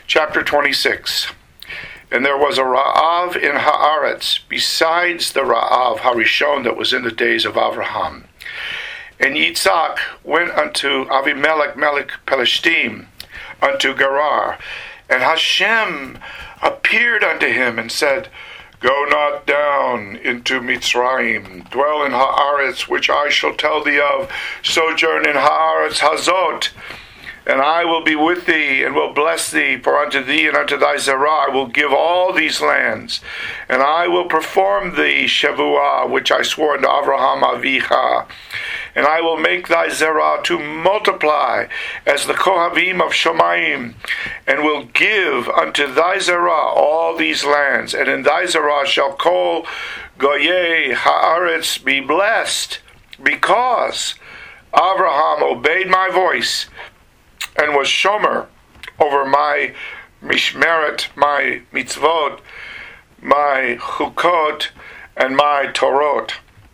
Chapter 26. And there was a Ra'av in Haaretz, besides the Ra'av Harishon that was in the days of Avraham. And Yitzhak went unto Avimelech melech Pelishtim, unto Gerar. And Hashem appeared unto him and said, Go not down into Mitzrayim, dwell in Haaretz, which I shall tell thee of, sojourn in Haaretz Hazot, and I will be with thee, and will bless thee, for unto thee and unto thy zerah I will give all these lands, and I will perform thee Shavuah, which I swore unto Avraham Avicha, and I will make thy zerah to multiply as the Kohavim of Shomayim, and will give unto thy zerah all these lands, and in thy zerah shall kol goyei haaretz be blessed, because Avraham obeyed my voice, and was shomer over my mishmeret, my mitzvot, my chukot, and my torot.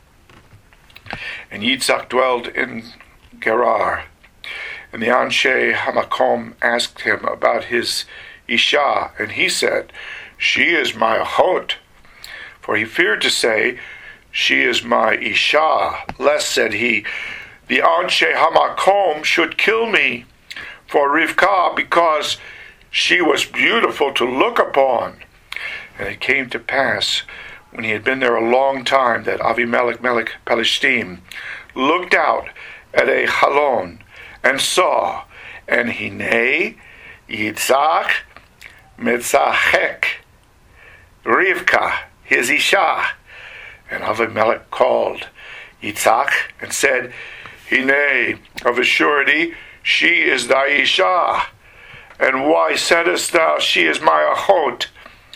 And Yitzhak dwelled in Gerar. And the Anshe Hamakom asked him about his Isha, and he said, She is my achot. For he feared to say, She is my Isha, lest, said he, the Anshe Hamakom should kill me for Rivkah, because she was beautiful to look upon. And it came to pass, when he had been there a long time, that Avimelech melech Pelishtim looked out at a chalon, and saw, and Hinei Yitzhak metzachek Rivkah, his Isha. And Avimelech called Yitzhak, and said, Hinei, of a surety, she is thy Isha, and why saidest thou, She is my achot?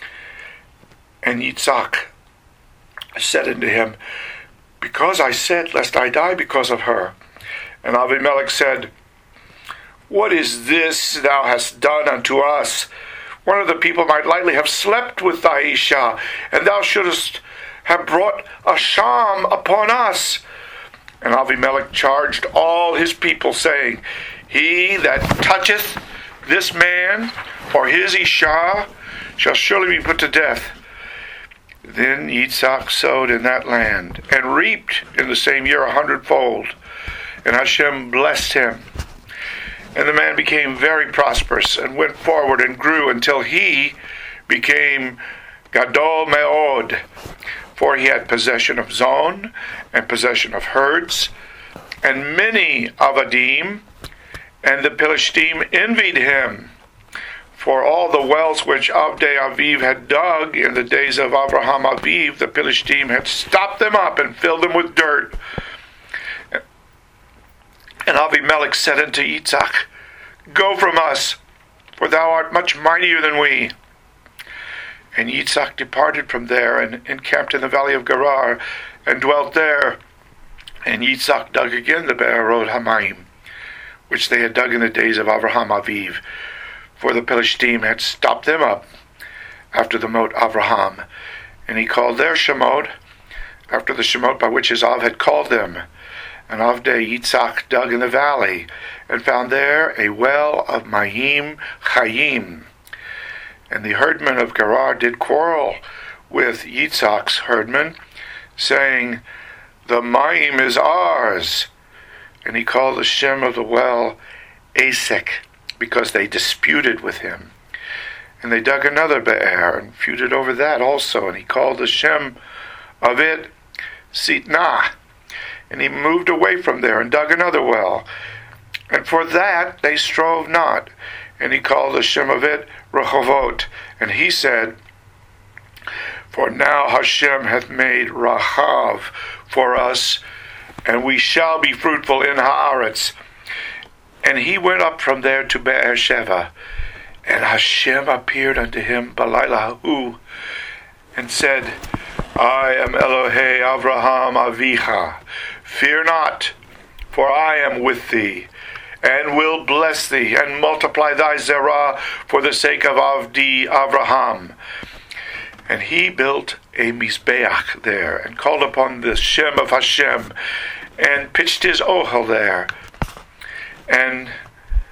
And Yitzhak said unto him, Because I said, lest I die because of her. And Avimelech said, What is this thou hast done unto us? One of the people might lightly have slept with thy Isha, and thou shouldest have brought a sham upon us. And Avimelech charged all his people, saying, He that toucheth this man or his Isha shall surely be put to death. Then Yitzhak sowed in that land, and reaped in the same year 100-fold. And Hashem blessed him. And the man became very prosperous, and went forward and grew until he became Gadol Me'od. For he had possession of zon, and possession of herds, and many avadim, and the Pelishtim envied him. For all the wells which Avdei Aviv had dug in the days of Avraham Aviv, the Pelishtim had stopped them up and filled them with dirt. And Avimelech said unto Yitzhak, Go from us, for thou art much mightier than we. And Yitzhak departed from there, and encamped in the valley of Gerar, and dwelt there. And Yitzhak dug again the Be'erot Hamayim, which they had dug in the days of Avraham Aviv, for the Pelishtim had stopped them up after the Mot Avraham. And he called their Shemot after the Shemot by which his Av had called them. And Avdei Yitzhak dug in the valley, and found there a well of Mayim Chayim. And the herdmen of Gerar did quarrel with Yitzhak's herdmen, saying, The Mayim is ours. And he called the Shem of the well Asek, because they disputed with him. And they dug another Be'er, and feuded over that also. And he called the Shem of it Sitnah. And he moved away from there, and dug another well. And for that they strove not. And he called the Shem of it Rehovot. And he said, For now Hashem hath made Rachav for us, and we shall be fruitful in Haaretz. And he went up from there to Beersheba. And Hashem appeared unto him Balayla Hu, and said, I am Elohei Avraham Avicha. Fear not, for I am with thee, and will bless thee, and multiply thy zerah for the sake of Avdi Avraham. And he built a Mizbeach there, and called upon the Shem of Hashem, and pitched his ohel there. And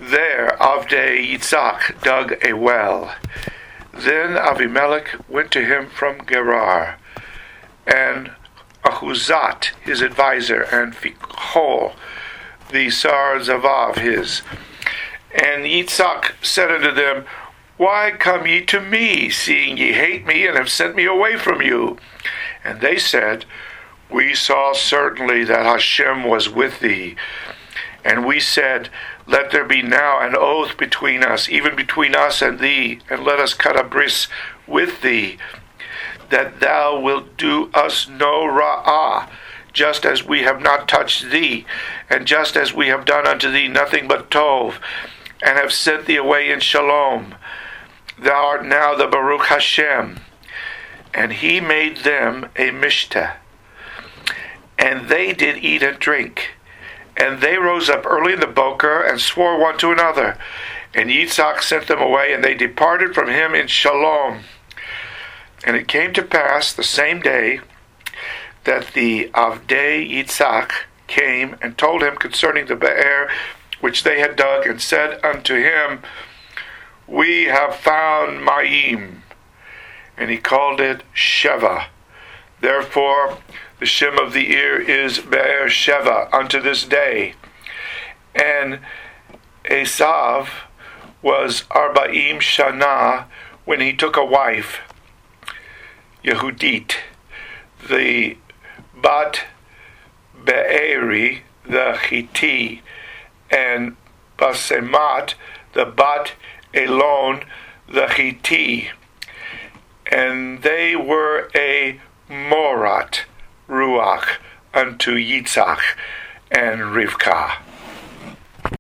There Avdei Yitzhak dug a well. Then Avimelech went to him from Gerar, and Ahuzat his advisor, and Fichol the Sarzavav his. And Yitzhak said unto them, Why come ye to me, seeing ye hate me, and have sent me away from you? And they said, We saw certainly that Hashem was with thee. And we said, Let there be now an oath between us, even between us and thee, and let us cut a bris with thee, that thou wilt do us no ra'ah, just as we have not touched thee, and just as we have done unto thee nothing but tov, and have sent thee away in shalom. Thou art now the Baruch Hashem. And he made them a mishteh. And they did eat and drink. And they rose up early in the boker, and swore one to another. And Yitzhak sent them away, and they departed from him in shalom. And it came to pass the same day that the Avdei Yitzhak came and told him concerning the Be'er which they had dug, and said unto him, We have found Mayim. And he called it Sheva. Therefore the Shem of the ear is Be'er Sheva unto this day. And Esav was Arba'im Shana when he took a wife, Yehudit, the Bat Be'eri, the Chiti, and Basemat, the Bat Elon, the Chiti. And they were a Morat Ruach unto Yitzhak and Rivkah.